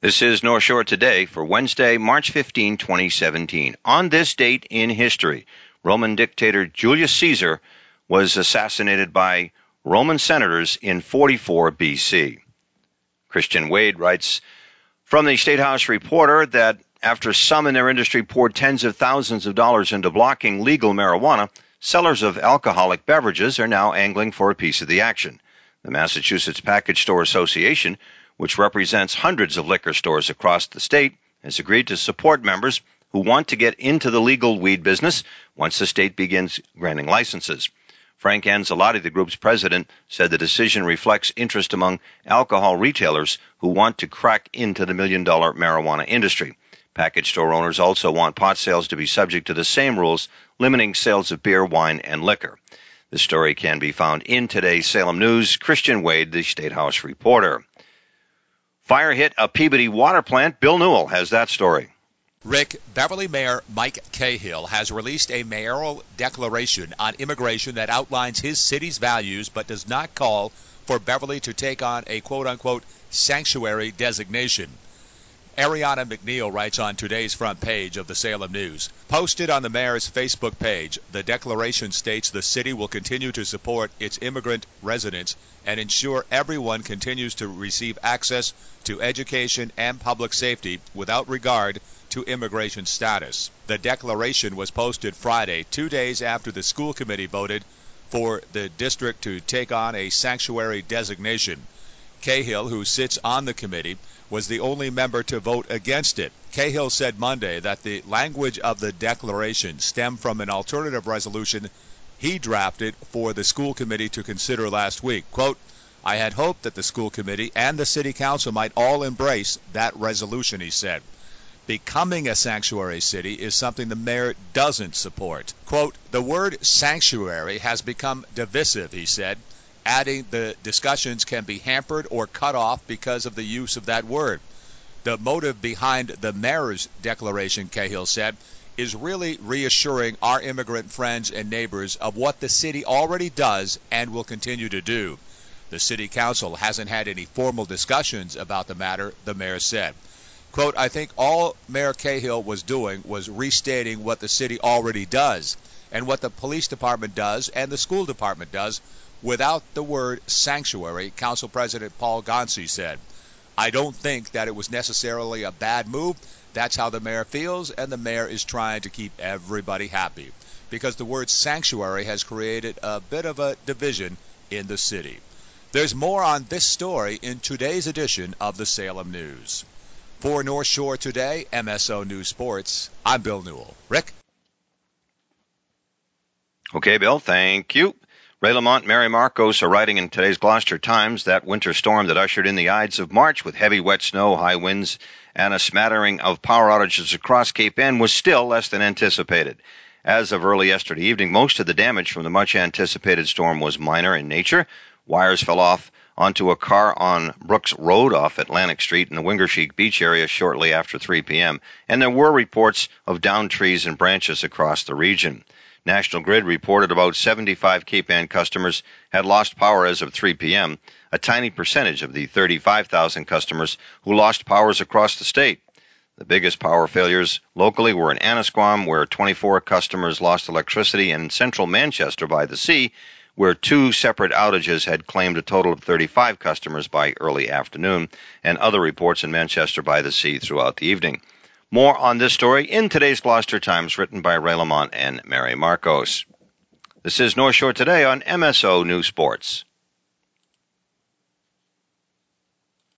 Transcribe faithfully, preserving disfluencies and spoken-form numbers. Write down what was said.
This is North Shore Today for Wednesday, March fifteenth, twenty seventeen. On this date in history, Roman dictator Julius Caesar was assassinated by Roman senators in forty-four B C. Christian Wade writes from the State House Reporter that after some in their industry poured tens of thousands of dollars into blocking legal marijuana, sellers of alcoholic beverages are now angling for a piece of the action. The Massachusetts Package Store Association, which represents hundreds of liquor stores across the state, has agreed to support members who want to get into the legal weed business once the state begins granting licenses. Frank Anzalotti, the group's president, said the decision reflects interest among alcohol retailers who want to crack into the million-dollar marijuana industry. Package store owners also want pot sales to be subject to the same rules, limiting sales of beer, wine, and liquor. The story can be found in today's Salem News. Christian Wade, the State House reporter. Fire hit a Peabody water plant. Bill Newell has that story. Rick, Beverly Mayor Mike Cahill has released a mayoral declaration on immigration that outlines his city's values but does not call for Beverly to take on a quote-unquote sanctuary designation. Ariana McNeil writes on today's front page of the Salem News. Posted on the mayor's Facebook page, the declaration states the city will continue to support its immigrant residents and ensure everyone continues to receive access to education and public safety without regard to immigration status. The declaration was posted Friday, two days after the school committee voted for the district to take on a sanctuary designation. Cahill, who sits on the committee, was the only member to vote against it. Cahill said Monday that the language of the declaration stemmed from an alternative resolution he drafted for the school committee to consider last week. Quote, I had hoped that the school committee and the city council might all embrace that resolution, he said. Becoming a sanctuary city is something the mayor doesn't support. Quote, the word sanctuary has become divisive, he said, adding the discussions can be hampered or cut off because of the use of that word. The motive behind the mayor's declaration, Cahill said, is really reassuring our immigrant friends and neighbors of what the city already does and will continue to do. The city council hasn't had any formal discussions about the matter, the mayor said. Quote, I think all Mayor Cahill was doing was restating what the city already does and what the police department does and the school department does without the word sanctuary, Council President Paul Gonsi said. I don't think that it was necessarily a bad move. That's how the mayor feels, and the mayor is trying to keep everybody happy because the word sanctuary has created a bit of a division in the city. There's more on this story in today's edition of the Salem News. For North Shore Today, M S O News Sports, I'm Bill Newell. Rick? Okay, Bill, thank you. Ray Lamont, Mary Marcos are writing in today's Gloucester Times that winter storm that ushered in the Ides of March with heavy wet snow, high winds, and a smattering of power outages across Cape Ann was still less than anticipated. As of early yesterday evening, most of the damage from the much-anticipated storm was minor in nature. Wires fell off onto a car on Brooks Road off Atlantic Street in the Wingersheek Beach area shortly after three p.m., and there were reports of downed trees and branches across the region. National Grid reported about seventy-five Cape Ann customers had lost power as of three p.m., a tiny percentage of the thirty-five thousand customers who lost powers across the state. The biggest power failures locally were in Annisquam, where twenty-four customers lost electricity, and in central Manchester by the sea, where two separate outages had claimed a total of thirty-five customers by early afternoon, and other reports in Manchester by the sea throughout the evening. More on this story in today's Gloucester Times, written by Ray Lamont and Mary Marcos. This is North Shore Today on M S O News Sports.